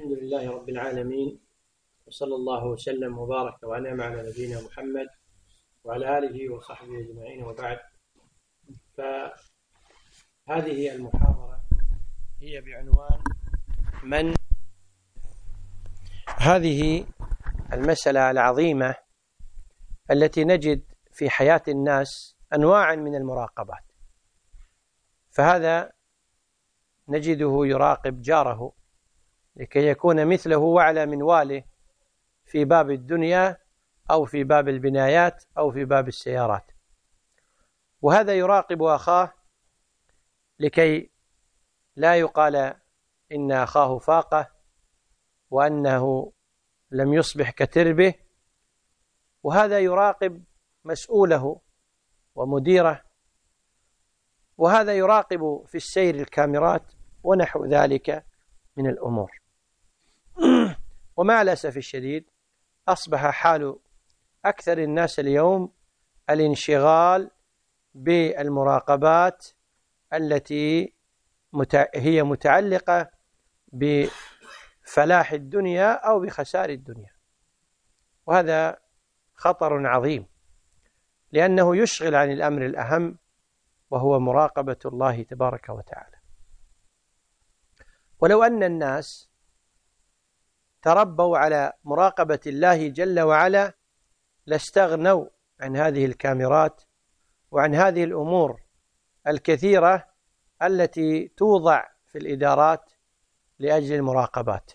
الحمد لله رب العالمين، وصلى الله وسلم وبارك وأنعم على نبينا محمد وعلى آله وصحبه أجمعين، وبعد. فهذه المحاضرة هي بعنوان هذه المسألة العظيمة التي نجد في حياة الناس أنواعا من المراقبات. فهذا نجده يراقب جاره لكي يكون مثله وأعلى من واله في باب الدنيا أو في باب البنايات أو في باب السيارات، وهذا يراقب أخاه لكي لا يقال إن أخاه فاقه وأنه لم يصبح كتربه، وهذا يراقب مسؤوله ومديره، وهذا يراقب في السير الكاميرات ونحو ذلك من الأمور. ومع الأسف الشديد أصبح حال أكثر الناس اليوم الانشغال بالمراقبات التي هي متعلقة بفلاح الدنيا أو بخسار الدنيا، وهذا خطر عظيم لأنه يشغل عن الأمر الأهم وهو مراقبة الله تبارك وتعالى. ولو أن الناس تربوا على مراقبة الله جل وعلا لاستغنوا عن هذه الكاميرات وعن هذه الأمور الكثيرة التي توضع في الإدارات لأجل المراقبات.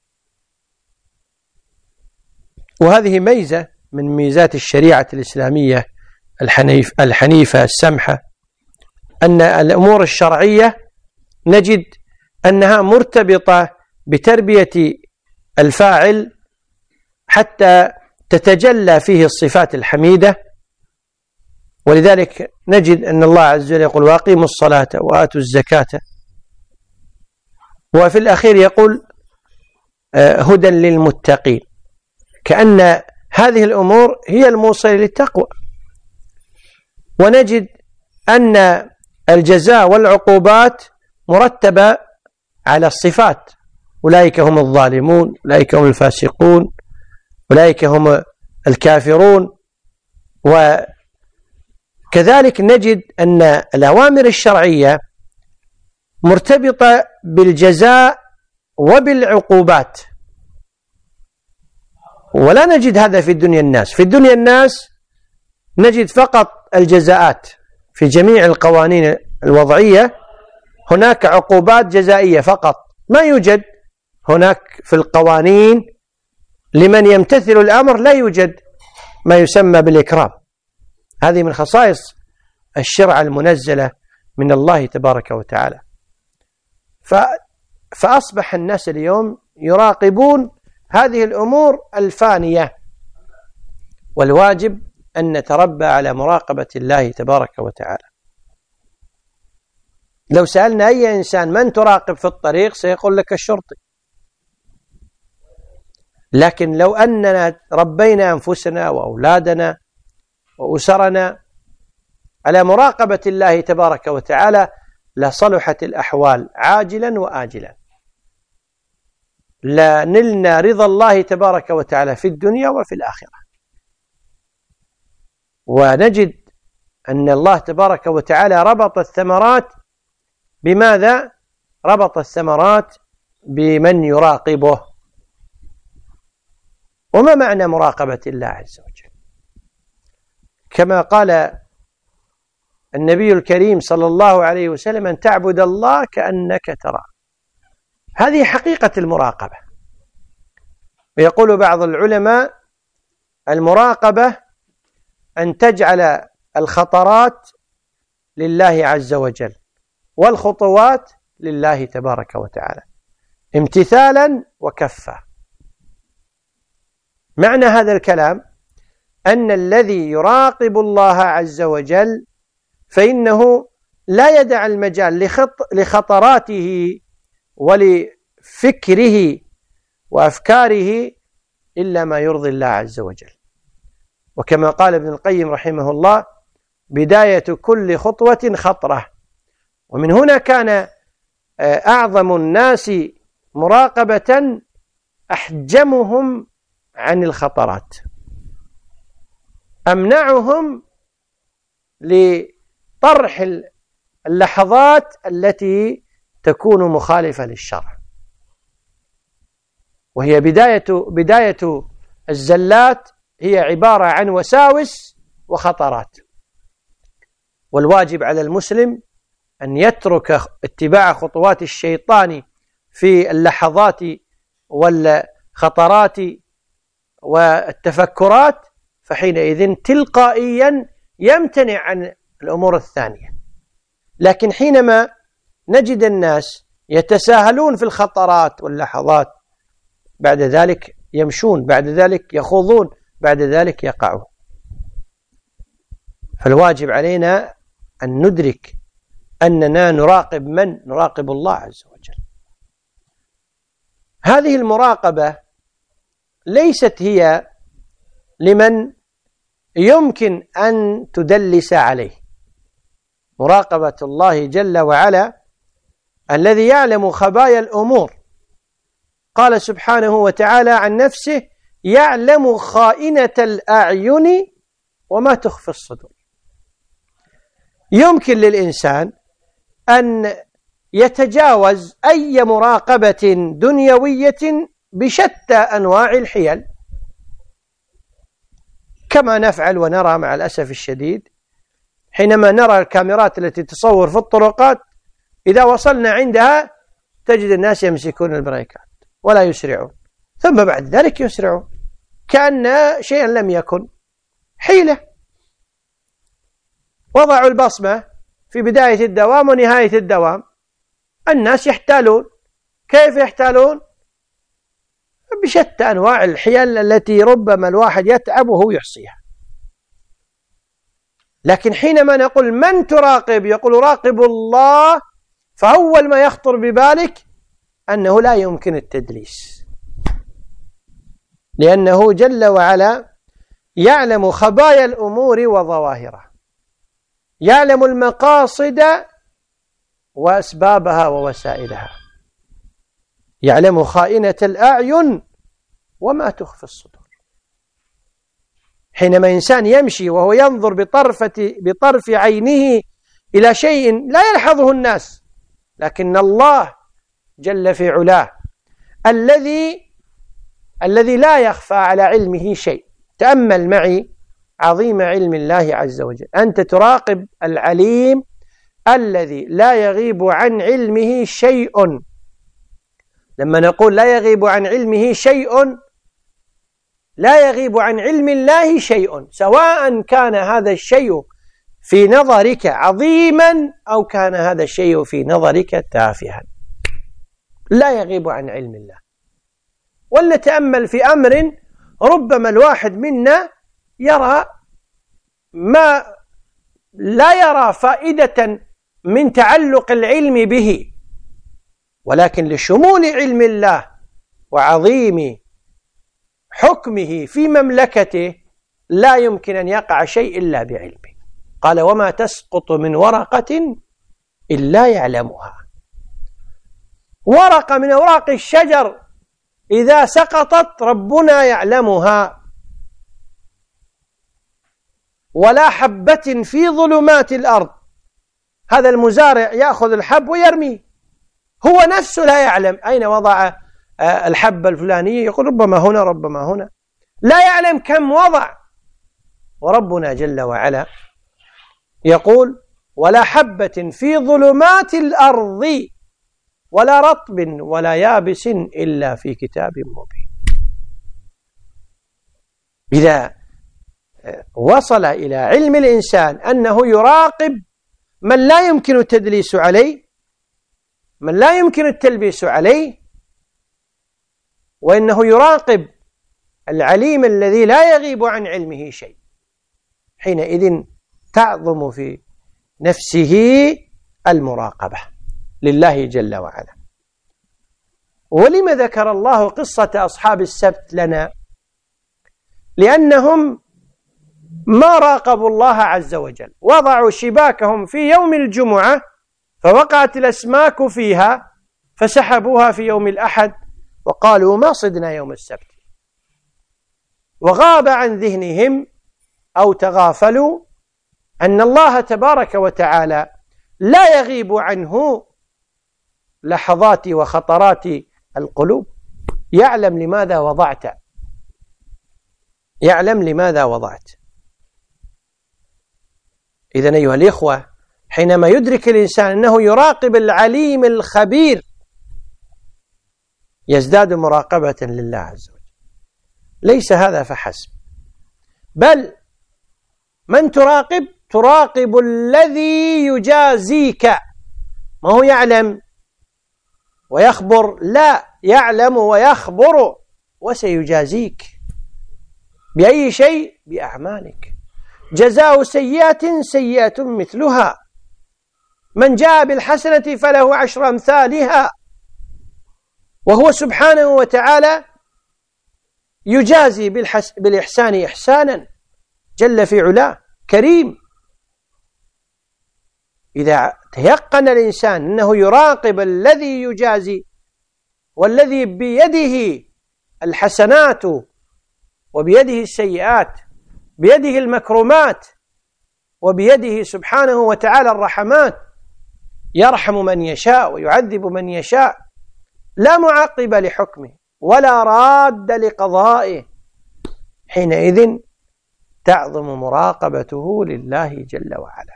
وهذه ميزة من ميزات الشريعة الإسلامية الحنيفة السمحة، أن الأمور الشرعية نجد أنها مرتبطة بتربية الفاعل حتى تتجلى فيه الصفات الحميدة. ولذلك نجد أن الله عز وجل يقول: وأقيموا الصلاة وآتوا الزكاة، وفي الأخير يقول: هدى للمتقين، كأن هذه الأمور هي الموصلة للتقوى. ونجد أن الجزاء والعقوبات مرتبة على الصفات: أولئك هم الظالمون، أولئك هم الفاسقون، أولئك هم الكافرون. وكذلك نجد أن الأوامر الشرعية مرتبطة بالجزاء وبالعقوبات، ولا نجد هذا في الدنيا الناس. في الدنيا الناس نجد فقط الجزاءات. في جميع القوانين الوضعية هناك عقوبات جزائية فقط، ما يوجد هناك في القوانين لمن يمتثل الأمر، لا يوجد ما يسمى بالإكرام. هذه من خصائص الشرع المنزلة من الله تبارك وتعالى. فأصبح الناس اليوم يراقبون هذه الأمور الفانية، والواجب أن نتربى على مراقبة الله تبارك وتعالى. لو سألنا أي إنسان من تراقب في الطريق سيقول لك الشرطي. لكن لو أننا ربينا أنفسنا وأولادنا وأسرنا على مراقبة الله تبارك وتعالى لصلحت الأحوال عاجلا وآجلا، لنلنا رضا الله تبارك وتعالى في الدنيا وفي الآخرة. ونجد أن الله تبارك وتعالى ربط الثمرات بماذا؟ ربط الثمرات بمن يراقبه. وما معنى مراقبة الله عز وجل؟ كما قال النبي الكريم صلى الله عليه وسلم: أن تعبد الله كأنك تراه. هذه حقيقة المراقبة. ويقول بعض العلماء: المراقبة أن تجعل الخطرات لله عز وجل والخطوات لله تبارك وتعالى، امتثالا وكفا. معنى هذا الكلام أن الذي يراقب الله عز وجل فإنه لا يدع المجال لخطراته ولفكره وأفكاره إلا ما يرضي الله عز وجل. وكما قال ابن القيم رحمه الله: بداية كل خطوة خطرة. ومن هنا كان أعظم الناس مراقبة أحجمهم عن الخطرات، أمنعهم لطرح اللحظات التي تكون مخالفة للشرع، وهي بداية الزلات هي عبارة عن وساوس وخطرات. والواجب على المسلم أن يترك اتباع خطوات الشيطان في اللحظات والخطرات والتفكرات، فحينئذ تلقائيا يمتنع عن الأمور الثانية. لكن حينما نجد الناس يتساهلون في الخطرات واللحظات، بعد ذلك يمشون، بعد ذلك يخوضون، بعد ذلك يقعون. فالواجب علينا أن ندرك أننا نراقب من؟ نراقب الله عز وجل. هذه المراقبة ليست هي لمن يمكن أن تدلس عليه. مراقبة الله جل وعلا الذي يعلم خبايا الأمور، قال سبحانه وتعالى عن نفسه: يعلم خائنة الأعين وما تخفي الصدور. يمكن للإنسان أن يتجاوز أي مراقبة دنيوية بشتى أنواع الحيل، كما نفعل ونرى مع الأسف الشديد حينما نرى الكاميرات التي تصور في الطرقات، إذا وصلنا عندها تجد الناس يمسكون البريكات ولا يسرعون، ثم بعد ذلك يسرعون كأن شيئا لم يكن. حيلة. وضعوا البصمة في بداية الدوام ونهاية الدوام، الناس يحتالون. كيف يحتالون؟ بشتى أنواع الحيل التي ربما الواحد يتعب وهو يحصيها. لكن حينما نقول من تراقب؟ يقول راقب الله، فأول ما يخطر ببالك أنه لا يمكن التدليس، لأنه جل وعلا يعلم خبايا الأمور وظواهرها، يعلم المقاصد وأسبابها ووسائلها، يعلم خائنة الأعين وما تخفي الصدور. حينما إنسان يمشي وهو ينظر بطرف عينه إلى شيء لا يلحظه الناس، لكن الله جل في علاه الذي لا يخفى على علمه شيء. تأمل معي عظيم علم الله عز وجل. أنت تراقب العليم الذي لا يغيب عن علمه شيء. لما نقول لا يغيب عن علمه شيء، لا يغيب عن علم الله شيء، سواء كان هذا الشيء في نظرك عظيما أو كان هذا الشيء في نظرك تافها، لا يغيب عن علم الله. ولنتأمل في أمر ربما الواحد منا يرى ما لا يرى فائدة من تعلق العلم به، ولكن لشمول علم الله وعظيم حكمه في مملكته لا يمكن أن يقع شيء إلا بعلمه. قال: وما تسقط من ورقة إلا يعلمها. ورقة من أوراق الشجر إذا سقطت ربنا يعلمها. ولا حبة في ظلمات الأرض. هذا المزارع يأخذ الحب ويرميه، هو نفسه لا يعلم أين وضع الحبة الفلانية، يقول ربما هنا ربما هنا، لا يعلم كم وضع. وربنا جل وعلا يقول: ولا حبة في ظلمات الأرض ولا رطب ولا يابس إلا في كتاب مبين. إذا وصل إلى علم الإنسان أنه يراقب من لا يمكن التدليس عليه، من لا يمكن التلبيس عليه، وإنه يراقب العليم الذي لا يغيب عن علمه شيء، حينئذ تعظم في نفسه المراقبة لله جل وعلا. ولم ذكر الله قصة أصحاب السبت لنا؟ لأنهم ما راقبوا الله عز وجل، وضعوا شباكهم في يوم الجمعة فوقعت الأسماك فيها، فسحبوها في يوم الأحد وقالوا ما صدنا يوم السبت، وغاب عن ذهنهم أو تغافلوا أن الله تبارك وتعالى لا يغيب عنه لحظات وخطرات القلوب، يعلم لماذا وضعت، يعلم لماذا وضعت. إذن أيها الإخوة، حينما يدرك الإنسان أنه يراقب العليم الخبير يزداد مراقبة لله عز وجل. ليس هذا فحسب، بل من تراقب؟ تراقب الذي يجازيك. ما هو يعلم ويخبر، لا، يعلم ويخبر وسيجازيك. بأي شيء؟ بأعمالك. جزاء سيئة سيئة مثلها، من جاء بالحسنة فله 10 أمثالها، وهو سبحانه وتعالى يجازي بالإحسان إحسانا، جل في علاه، كريم. إذا تيقن الإنسان أنه يراقب الذي يجازي والذي بيده الحسنات وبيده السيئات، بيده المكرمات وبيده سبحانه وتعالى الرحمات، يرحم من يشاء ويعذب من يشاء، لا معقب لحكمه ولا راد لقضائه، حينئذ تعظم مراقبته لله جل وعلا.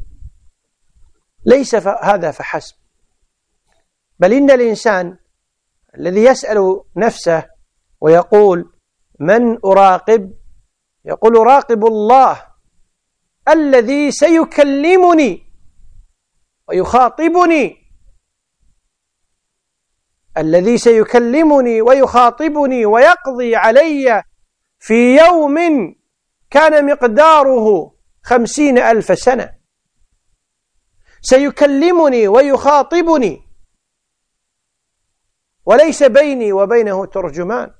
ليس هذا فحسب، بل إن الإنسان الذي يسأل نفسه ويقول من أراقب؟ يقول أراقب الله الذي سيكلمني ويخاطبني، الذي سيكلمني ويخاطبني ويقضي علي في يوم كان مقداره 50,000 سنة. سيكلمني ويخاطبني وليس بيني وبينه ترجمان،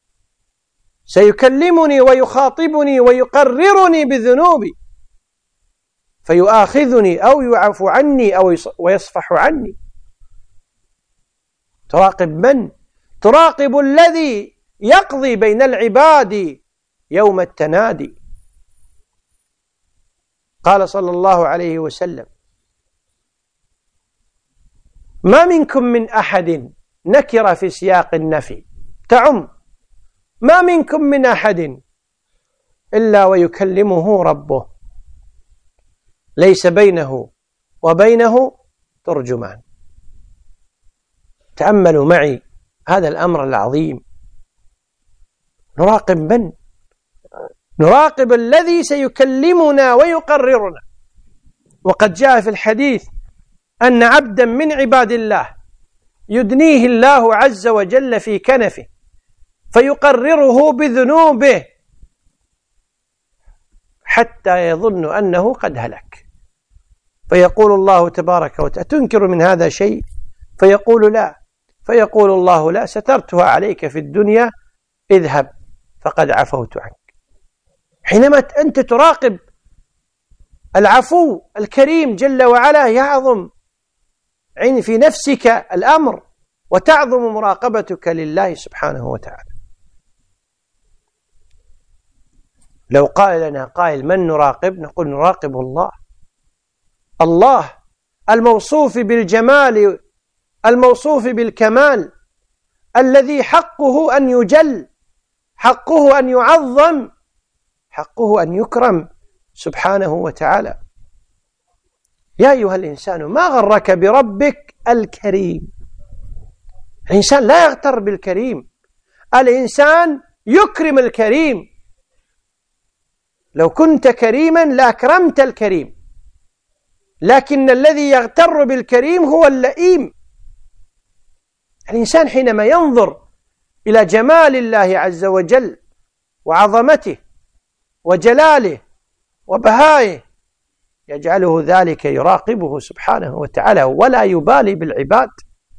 سيكلمني ويخاطبني ويقررني بذنوبي فيؤاخذني أو يعفو عني أو ويصفح عني. تراقب من؟ تراقب الذي يقضي بين العباد يوم التنادي. قال صلى الله عليه وسلم ما منكم من أحد، نكر في سياق النفي تعم، ما منكم من أحد إلا ويكلمه ربه ليس بينه وبينه ترجمان. تأملوا معي هذا الأمر العظيم. نراقب من؟ نراقب الذي سيكلمنا ويقررنا. وقد جاء في الحديث أن عبدا من عباد الله يدنيه الله عز وجل في كنفه فيقرره بذنوبه حتى يظن أنه قد هلك، فيقول الله تبارك وتعالى تنكر من هذا شيء؟ فيقول لا، فيقول الله لا، سترتها عليك في الدنيا، اذهب فقد عفوت عنك. حينما أنت تراقب العفو الكريم جل وعلا يعظم في نفسك الأمر وتعظم مراقبتك لله سبحانه وتعالى. لو قال لنا قائل من نراقب؟ نقول نراقب الله، الله الموصوف بالجمال الموصوف بالكمال، الذي حقه أن يجل، حقه أن يعظم، حقه أن يكرم سبحانه وتعالى. يا أيها الإنسان ما غرك بربك الكريم. الإنسان لا يغتر بالكريم، الإنسان يكرم الكريم. لو كنت كريما لأكرمت الكريم، لكن الذي يغتر بالكريم هو اللئيم. الإنسان حينما ينظر إلى جمال الله عز وجل وعظمته وجلاله وبهائه يجعله ذلك يراقبه سبحانه وتعالى ولا يبالي بالعباد،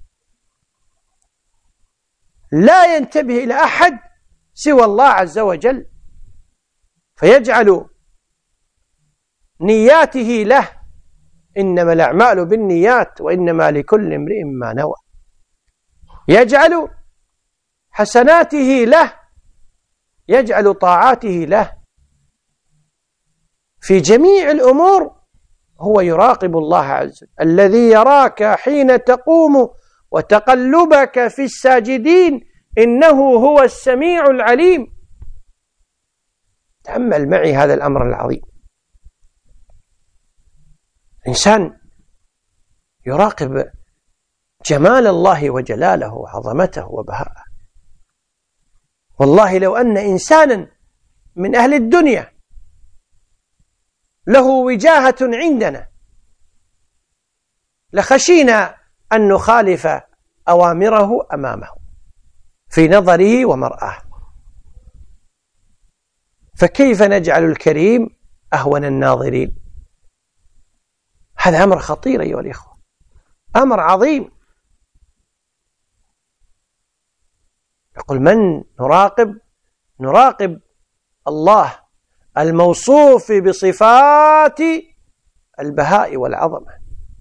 لا ينتبه إلى أحد سوى الله عز وجل، فيجعل نياته له، إنما الأعمال بالنيات وإنما لكل امرئ ما نوى. يجعل حسناته له، يجعل طاعاته له. في جميع الأمور هو يراقب الله عز وجل، الذي يراك حين تقوم وتقلبك في الساجدين إنه هو السميع العليم. تأمل معي هذا الأمر العظيم. الإنسان يراقب جمال الله وجلاله وعظمته وبهاءه. والله لو أن إنسانا من أهل الدنيا له وجاهة عندنا لخشينا أن نخالف أوامره أمامه في نظره ومرآه، فكيف نجعل الكريم أهون الناظرين؟ هذا أمر خطير أيها الإخوة، أمر عظيم. يقول من نراقب الله الموصوف بصفات البهاء والعظمة،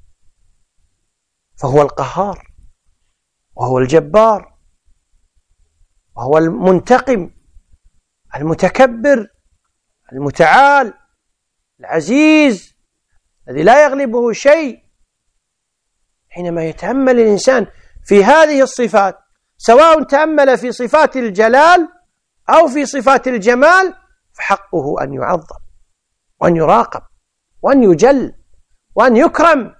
فهو القهار وهو الجبار وهو المنتقم المتكبر المتعال العزيز الذي لا يغلبه شيء. حينما يتأمل الإنسان في هذه الصفات، سواء تأمل في صفات الجلال أو في صفات الجمال، فحقه أن يعظم وأن يراقب وأن يجل وأن يكرم.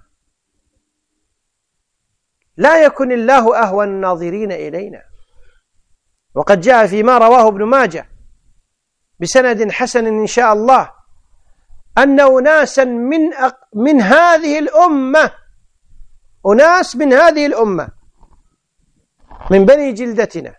لا يكن الله أهون الناظرين إلينا. وقد جاء فيما رواه ابن ماجه بسند حسن إن شاء الله أن أناسا من هذه الأمة، أناس من هذه الأمة من بني جلدتنا،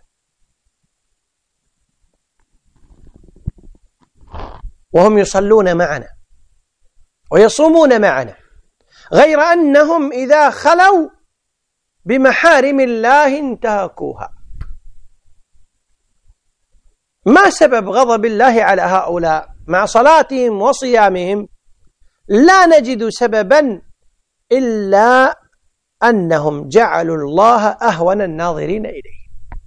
وهم يصلون معنا ويصومون معنا، غير أنهم إذا خلوا بمحارم الله انتهكوها. ما سبب غضب الله على هؤلاء؟ مع صلاتهم وصيامهم لا نجد سببا إلا أنهم جعلوا الله أهون الناظرين إليه.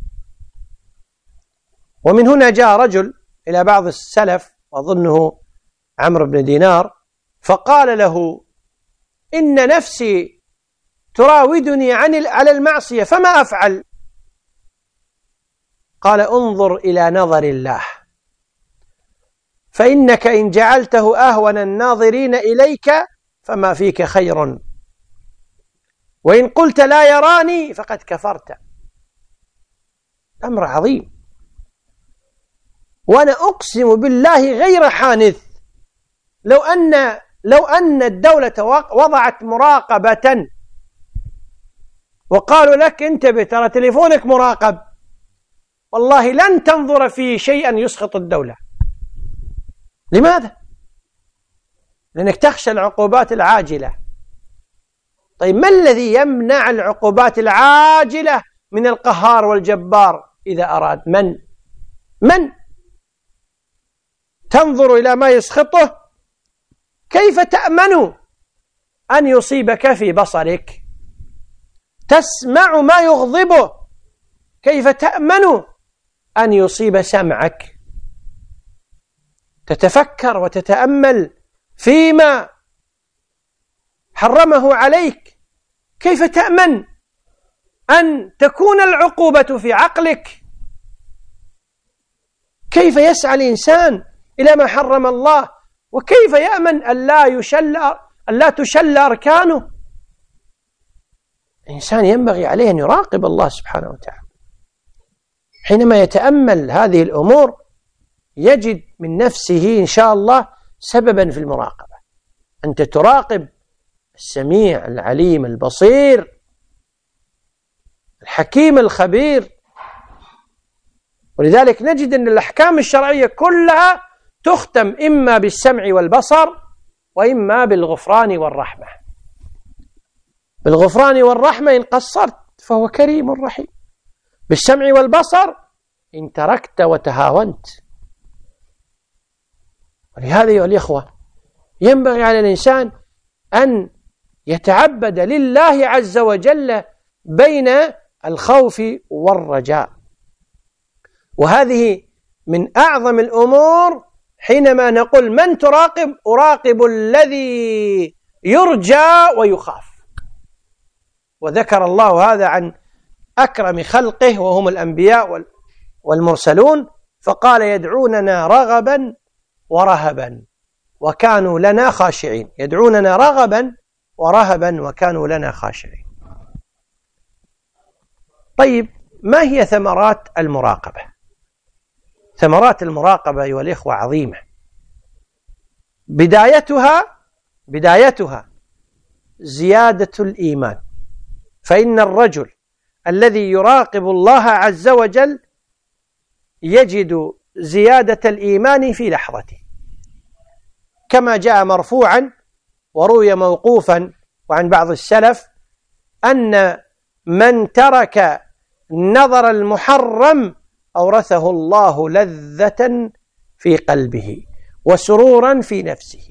ومن هنا جاء رجل إلى بعض السلف، وأظنه عمرو بن دينار، فقال له إن نفسي تراودني على المعصية فما أفعل؟ قال انظر إلى نظر الله، فإنك إن جعلته أهون الناظرين إليك فما فيك خير، وإن قلت لا يراني فقد كفرت. أمر عظيم. وأنا أقسم بالله غير حانث، لو أن الدولة وضعت مراقبة وقالوا لك انتبه ترى تليفونك مراقب، والله لن تنظر فيه شيئا يسخط الدولة. لماذا؟ لأنك تخشى العقوبات العاجلة. طيب ما الذي يمنع العقوبات العاجلة من القهار والجبار إذا أراد؟ من تنظر إلى ما يسخطه؟ كيف تأمن أن يصيبك في بصرك؟ تسمع ما يغضبه، كيف تأمن أن يصيب سمعك؟ تتفكر وتتأمل فيما حرمه عليك، كيف تأمن أن تكون العقوبة في عقلك؟ كيف يسعى الإنسان إلى ما حرم الله؟ وكيف يأمن أن لا تشل أركانه؟ الإنسان ينبغي عليه أن يراقب الله سبحانه وتعالى. حينما يتأمل هذه الأمور يجد من نفسه إن شاء الله سببا في المراقبة. أنت تراقب السميع العليم البصير الحكيم الخبير. ولذلك نجد أن الأحكام الشرعية كلها تختم إما بالسمع والبصر وإما بالغفران والرحمة. بالغفران والرحمة إن قصرت فهو كريم رحيم، بالسمع والبصر إن تركت وتهاونت. ولهذا أيها الإخوة ينبغي على الإنسان أن يتعبد لله عز وجل بين الخوف والرجاء. وهذه من أعظم الأمور حينما نقول من تراقب؟ أراقب الذي يرجى ويخاف. وذكر الله هذا عن أكرم خلقه وهم الأنبياء والمرسلون، فقال يدعوننا رغبا ورهبا وكانوا لنا خاشعين. يدعوننا رغبا ورهبا وكانوا لنا خاشعين. طيب، ما هي ثمرات المراقبة؟ ثمرات المراقبة أيها الإخوة عظيمة. بدايتها زيادة الإيمان، فإن الرجل الذي يراقب الله عز وجل يجد زيادة الإيمان في لحظته، كما جاء مرفوعا وروي موقوفا وعن بعض السلف أن من ترك نظر المحرم أورثه الله لذة في قلبه وسرورا في نفسه.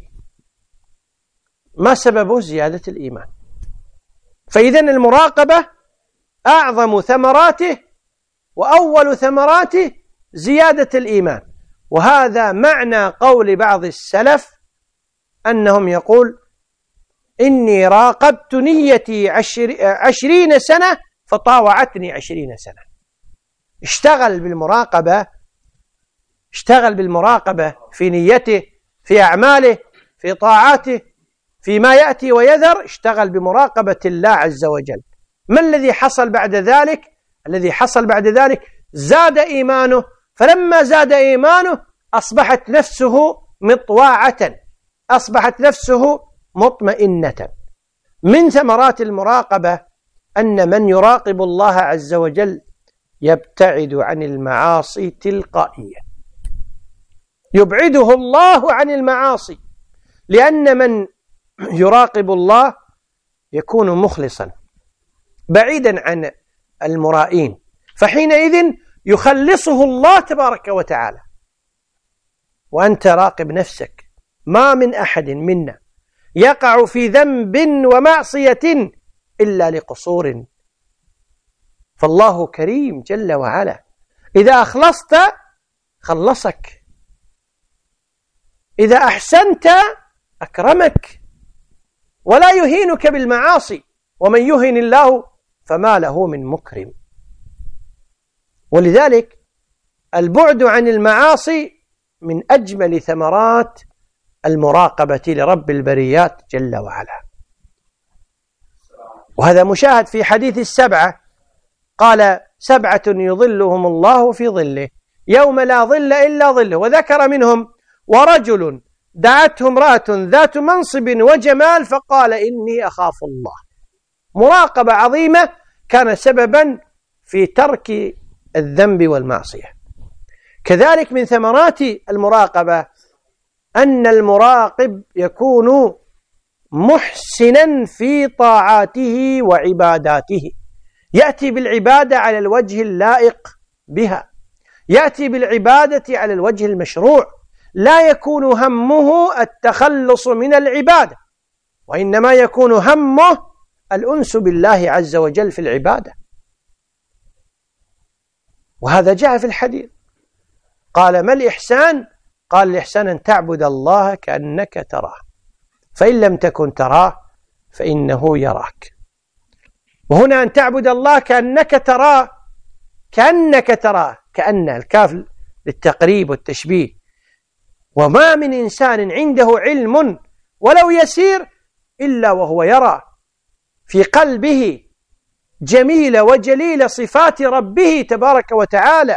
ما سبب زيادة الإيمان؟ فإذن المراقبة أعظم ثمراته وأول ثمراته زيادة الإيمان. وهذا معنى قول بعض السلف أنهم يقول إني راقبت نيتي 20 سنة فطاوعتني 20 سنة. اشتغل بالمراقبة في نيته، في أعماله، في طاعاته، فيما يأتي ويذر، اشتغل بمراقبة الله عز وجل. ما الذي حصل بعد ذلك؟ الذي حصل بعد ذلك زاد إيمانه، فلما زاد إيمانه أصبحت نفسه مطواعة، أصبحت نفسه مطمئنة. من ثمرات المراقبة أن من يراقب الله عز وجل يبتعد عن المعاصي تلقائيا، يبعده الله عن المعاصي، لأن من يراقب الله يكون مخلصا بعيدا عن المرائين، فحينئذ يخلصه الله تبارك وتعالى. وأنت راقب نفسك، ما من أحد منا يقع في ذنب ومعصية إلا لقصور، فالله كريم جل وعلا، إذا أخلصت خلصك، إذا أحسنت أكرمك، ولا يهينك بالمعاصي، ومن يهن الله فما له من مكرم. ولذلك البعد عن المعاصي من أجمل ثمرات المراقبة لرب البريات جل وعلا. وهذا مشاهد في حديث السبعة، قال 7 يظلهم الله في ظله يوم لا ظل إلا ظله، وذكر منهم ورجل دعته امرأة ذات منصب وجمال فقال إني أخاف الله. مراقبة عظيمة كان سببا في ترك الذنب والمعصية. كذلك من ثمرات المراقبة أن المراقب يكون محسنا في طاعاته وعباداته، يأتي بالعبادة على الوجه اللائق بها، يأتي بالعبادة على الوجه المشروع، لا يكون همه التخلص من العبادة، وإنما يكون همه الأنس بالله عز وجل في العبادة. وهذا جاء في الحديث، قال ما الإحسان؟ قال الإحسان أن تعبد الله كأنك تراه، فإن لم تكن تراه فإنه يراك. وهنا أن تعبد الله كأنك تراه، كأنك تراه، كأن الكاف للتقريب والتشبيه. وما من إنسان عنده علم ولو يسير إلا وهو يرى في قلبه جميل وجليل صفات ربه تبارك وتعالى.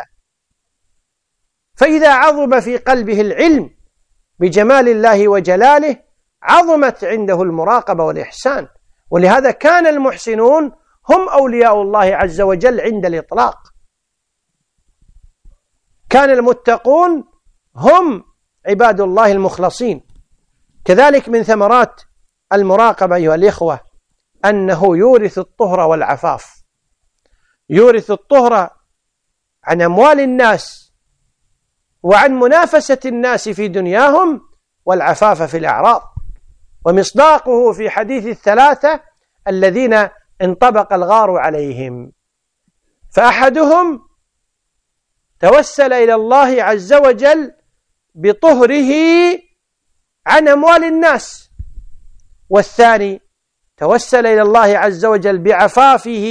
فإذا عظم في قلبه العلم بجمال الله وجلاله عظمت عنده المراقبة والإحسان. ولهذا كان المحسنون هم أولياء الله عز وجل عند الإطلاق، كان المتقون هم عباد الله المخلصين. كذلك من ثمرات المراقبة أيها الإخوة أنه يورث الطهر والعفاف، يورث الطهر عن أموال الناس وعن منافسة الناس في دنياهم، والعفاف في الأعراض. ومصداقه في حديث 3 الذين انطبق الغار عليهم، فأحدهم توسل إلى الله عز وجل بطهره عن أموال الناس، والثاني توسل إلى الله عز وجل بعفافه.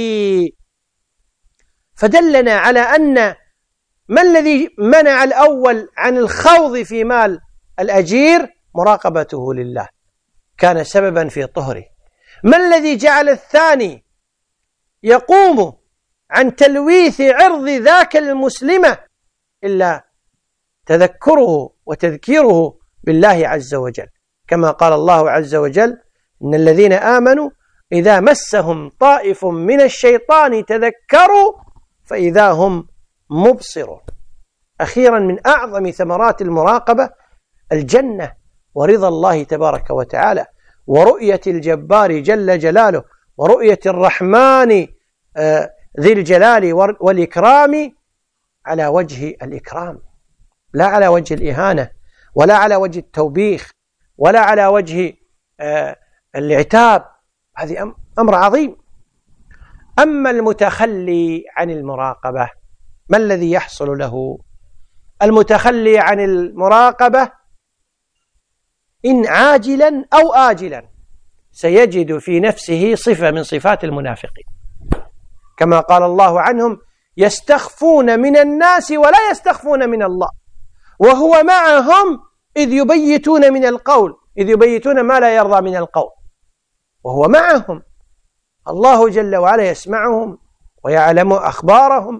فدلنا على أن ما الذي منع الأول عن الخوض في مال الأجير؟ مراقبته لله، كان سببا في طهره. ما الذي جعل الثاني يقوم عن تلويث عرض ذاك المسلمة إلا تذكره وتذكيره بالله عز وجل، كما قال الله عز وجل: إن الذين آمنوا إذا مسهم طائف من الشيطان تذكروا فإذا هم مبصرون. أخيرا، من أعظم ثمرات المراقبة الجنة ورضا الله تبارك وتعالى، ورؤية الجبار جل جلاله، ورؤية الرحمن ذي الجلال والإكرام على وجه الإكرام، لا على وجه الإهانة، ولا على وجه التوبيخ، ولا على وجه العتاب. هذه أمر عظيم. أما المتخلي عن المراقبة، ما الذي يحصل له؟ المتخلي عن المراقبة إن عاجلا أو آجلا سيجد في نفسه صفة من صفات المنافقين، كما قال الله عنهم: يستخفون من الناس ولا يستخفون من الله وهو معهم إذ يبيتون من القول، إذ يبيتون ما لا يرضى من القول، وهو معهم. الله جل وعلا يسمعهم ويعلم أخبارهم،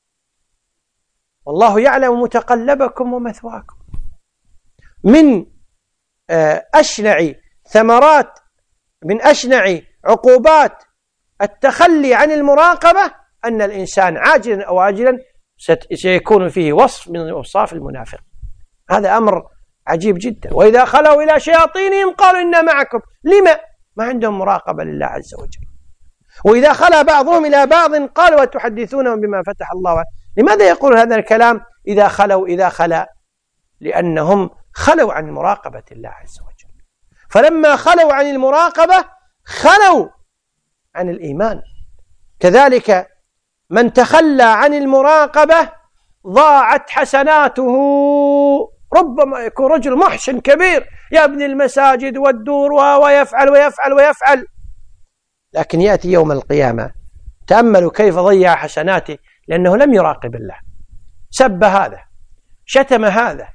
والله يعلم متقلبكم ومثواكم. من أشنع عقوبات التخلي عن المراقبة أن الإنسان عاجلا أو آجلا سيكون فيه وصف من أوصاف المنافق. هذا أمر عجيب جدا. وإذا خلوا إلى شياطينهم قالوا إنا معكم. لما؟ ما عندهم مراقبة لله عز وجل. وإذا خلا بعضهم إلى بعض قالوا وتحدثونهم بما فتح الله عليكم. لماذا يقول هذا الكلام إذا خلا؟ لأنهم خلوا عن مراقبة الله عز وجل. فلما خلوا عن المراقبة خلوا عن الإيمان. كذلك من تخلى عن المراقبة ضاعت حسناته. ربما يكون رجل محسن كبير يبني المساجد والدور ويفعل ويفعل ويفعل، لكن يأتي يوم القيامة تأملوا كيف ضيع حسناته، لأنه لم يراقب الله. سب هذا، شتم هذا،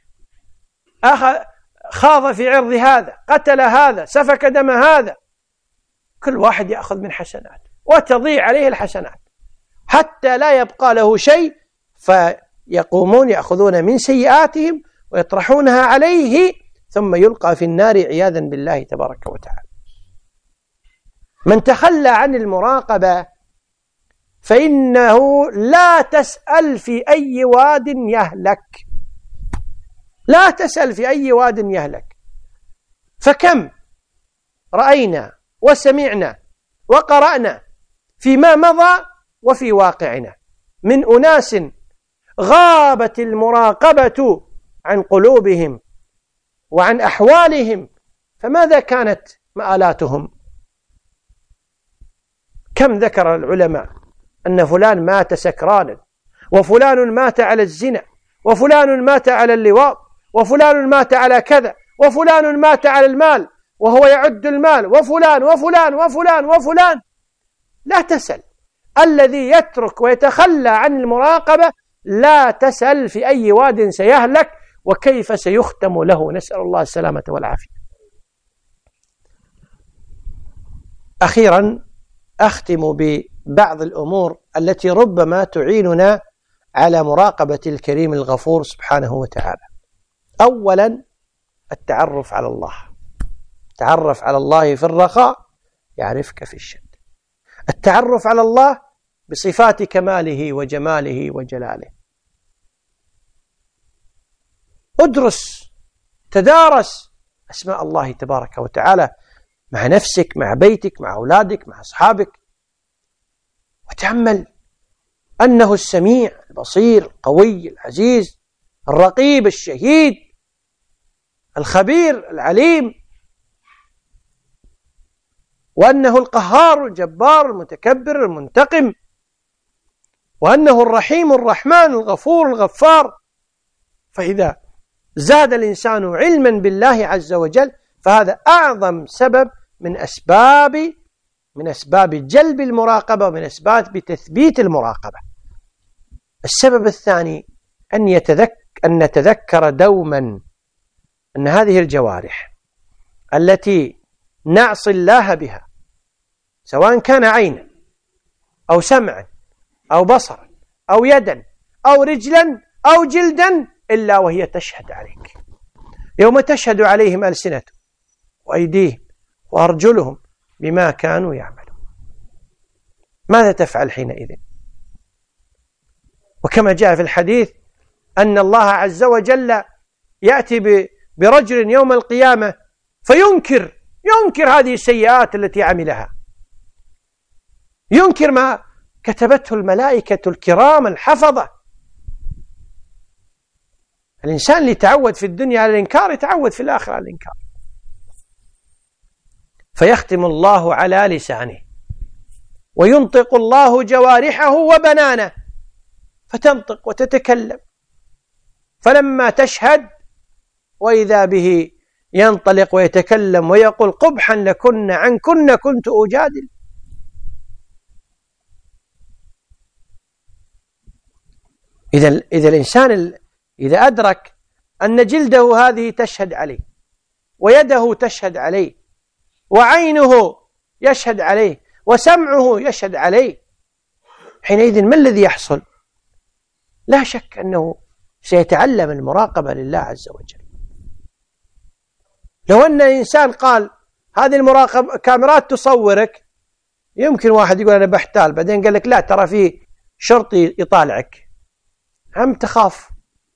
خاض في عرض هذا، قتل هذا، سفك دم هذا. كل واحد يأخذ من حسناته وتضيع عليه الحسنات حتى لا يبقى له شيء، فيقومون يأخذون من سيئاتهم ويطرحونها عليه ثم يلقى في النار عياذا بالله تبارك وتعالى. من تخلى عن المراقبة فإنه لا تسأل في أي واد يهلك، لا تسأل في أي واد يهلك. فكم رأينا وسمعنا وقرأنا فيما مضى وفي واقعنا من أناس غابت المراقبة عن قلوبهم وعن أحوالهم، فماذا كانت مآلاتهم؟ كم ذكر العلماء أن فلان مات سكرانا، وفلان مات على الزنا، وفلان مات على اللواط، وفلان مات على كذا، وفلان مات على المال وهو يعد المال، وفلان وفلان وفلان وفلان. لا تسأل. الذي يترك ويتخلى عن المراقبة لا تسأل في أي واد سيهلك وكيف سيختم له، نسأل الله السلامة والعافية. أخيرا أختم ببعض الأمور التي ربما تعيننا على مراقبة الكريم الغفور سبحانه وتعالى. أولا التعرف على الله. تعرف على الله في الرخاء يعرفك في الشدة. التعرف على الله بصفات كماله وجماله وجلاله. ادرس، تدارس أسماء الله تبارك وتعالى مع نفسك، مع بيتك، مع أولادك، مع أصحابك، وتأمل أنه السميع البصير القوي العزيز الرقيب الشهيد الخبير العليم، وأنه القهار الجبار المتكبر المنتقم. وأنه الرحيم الرحمن الغفور الغفار. فإذا زاد الإنسان علما بالله عز وجل فهذا أعظم سبب من أسباب جلب المراقبة ومن أسباب تثبيت المراقبة. السبب الثاني أن نتذكر دوما أن هذه الجوارح التي نعصي الله بها سواء كان عينا أو سمعا أو بصرا أو يدا أو رجلا أو جلدا إلا وهي تشهد عليك. يوم تشهد عليهم ألسنتهم وأيديهم وأرجلهم بما كانوا يعملون. ماذا تفعل حينئذ؟ وكما جاء في الحديث أن الله عز وجل يأتي برجل يوم القيامة فينكر هذه السيئات التي عملها، ينكر ما كتبته الملائكة الكرام الحفظة. الإنسان اللي تعود في الدنيا على الإنكار يتعود في الآخرة على الإنكار. فيختم الله على لسانه وينطق الله جوارحه وبنانه فتنطق وتتكلم، فلما تشهد وإذا به ينطلق ويتكلم ويقول قبحا لكن عنكن كنت أجادل. إذا الإنسان إذا أدرك أن جلده هذه تشهد عليه ويده تشهد عليه وعينه يشهد عليه وسمعه يشهد عليه، حينئذ ما الذي يحصل؟ لا شك أنه سيتعلم المراقبة لله عز وجل. لو أن إنسان قال هذه المراقبة كاميرات تصورك، يمكن واحد يقول أنا بحتال، بعدين قال لك لا ترى فيه شرطي يطالعك، هم تخاف.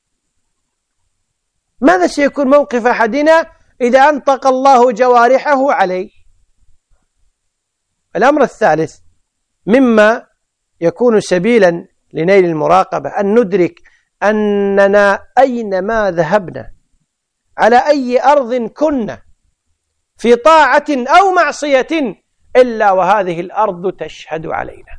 ماذا سيكون موقف أحدنا إذا أنطق الله جوارحه عليه؟ الأمر الثالث مما يكون سبيلا لنيل المراقبة أن ندرك أننا أينما ذهبنا على أي أرض كنا في طاعة أو معصية إلا وهذه الأرض تشهد علينا.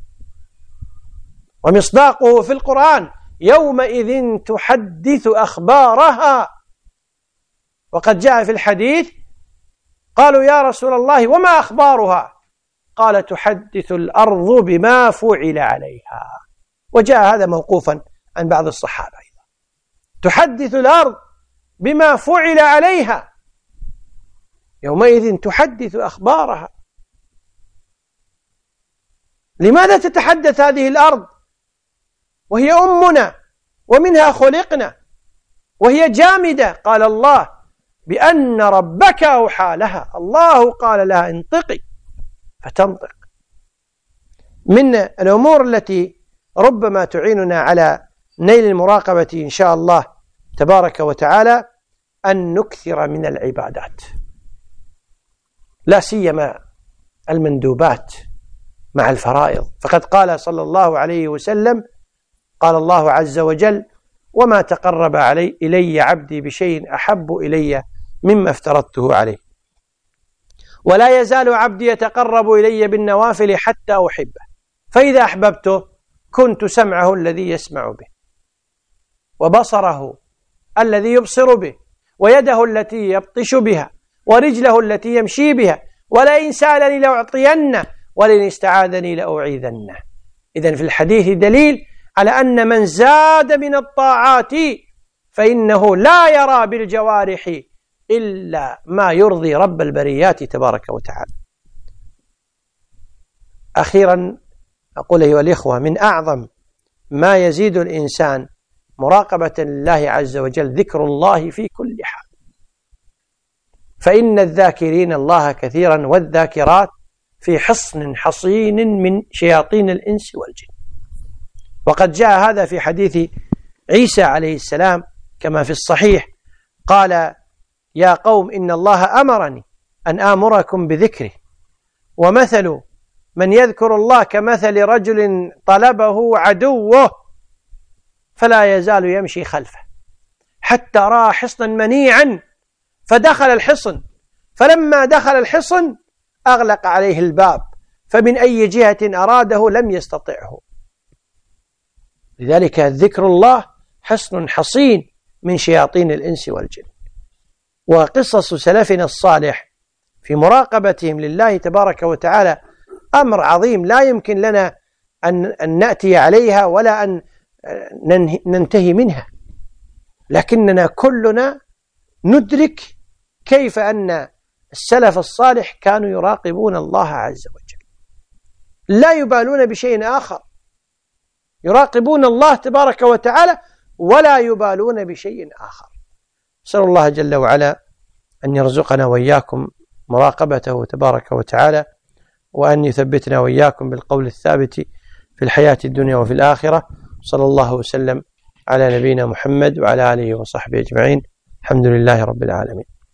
ومصداقه في القرآن يومئذ تحدث أخبارها. وقد جاء في الحديث قالوا يا رسول الله وما أخبارها؟ قال تحدث الأرض بما فعل عليها. وجاء هذا موقوفا عن بعض الصحابة أيضا. تحدث الأرض بما فعل عليها، يومئذ تحدث أخبارها. لماذا تتحدث هذه الأرض وهي أمنا ومنها خلقنا وهي جامدة؟ قال الله بأن ربك أوحى لها، الله قال لها انطقي فتنطق. من الأمور التي ربما تعيننا على نيل المراقبة إن شاء الله تبارك وتعالى أن نكثر من العبادات، لا سيما المندوبات مع الفرائض. فقد قال صلى الله عليه وسلم قال الله عز وجل وما تقرب إلي عبدي بشيء أحب إلي مما افترضته عليه، ولا يزال عبدي يتقرب إلي بالنوافل حتى أحبه، فإذا أحببته كنت سمعه الذي يسمع به وبصره الذي يبصر به ويده التي يبطش بها ورجله التي يمشي بها، ولئن سألني لأعطينه ولئن استعاذني لأعيذنه. إذن في الحديث دليل على أن من زاد من الطاعات فإنه لا يرى بالجوارح إلا ما يرضي رب البريات تبارك وتعالى. أخيرا أقول أيها الإخوة من أعظم ما يزيد الإنسان مراقبة لله عز وجل ذكر الله في كل حال، فإن الذاكرين الله كثيرا والذاكرات في حصن حصين من شياطين الإنس والجن. وقد جاء هذا في حديث عيسى عليه السلام كما في الصحيح قال يا قوم إن الله أمرني أن آمركم بذكره، ومثل من يذكر الله كمثل رجل طلبه عدوه فلا يزال يمشي خلفه حتى رأى حصنا منيعا فدخل الحصن، فلما دخل الحصن أغلق عليه الباب، فمن أي جهة أراده لم يستطعه. لذلك ذكر الله حصن حصين من شياطين الإنس والجن. وقصص سلفنا الصالح في مراقبتهم لله تبارك وتعالى أمر عظيم لا يمكن لنا أن نأتي عليها ولا أن ننتهي منها، لكننا كلنا ندرك كيف أن السلف الصالح كانوا يراقبون الله عز وجل، لا يبالون بشيء آخر، يراقبون الله تبارك وتعالى ولا يبالون بشيء آخر. أسأل الله جل وعلا أن يرزقنا وإياكم مراقبته تبارك وتعالى، وأن يثبتنا وإياكم بالقول الثابت في الحياة الدنيا وفي الآخرة. صلى الله وسلم على نبينا محمد وعلى آله وصحبه أجمعين. الحمد لله رب العالمين.